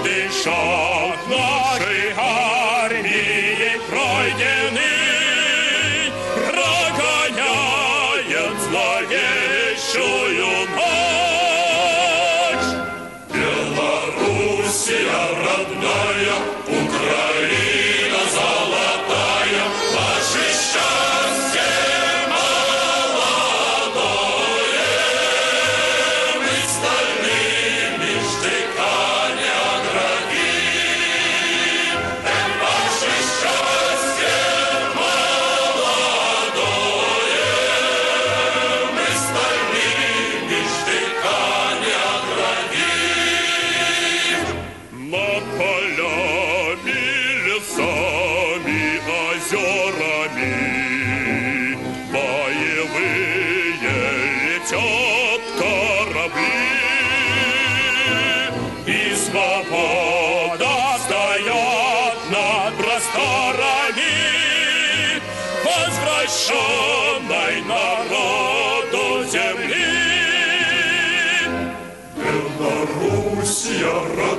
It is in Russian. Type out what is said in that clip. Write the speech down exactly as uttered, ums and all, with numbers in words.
каждый шаг нашей армии пройденный прогоняет зловещую ночь. Белоруссия родная, Украина золотая, ваше счастье молодое, мы стальными штыками оградим. Ваше счастье молодое, мы стальными штыками оградим. Над полями, лесами, озерами боевые летят корабли, и свобода стоят над просторами, возвращенной народу земли. Белоруссия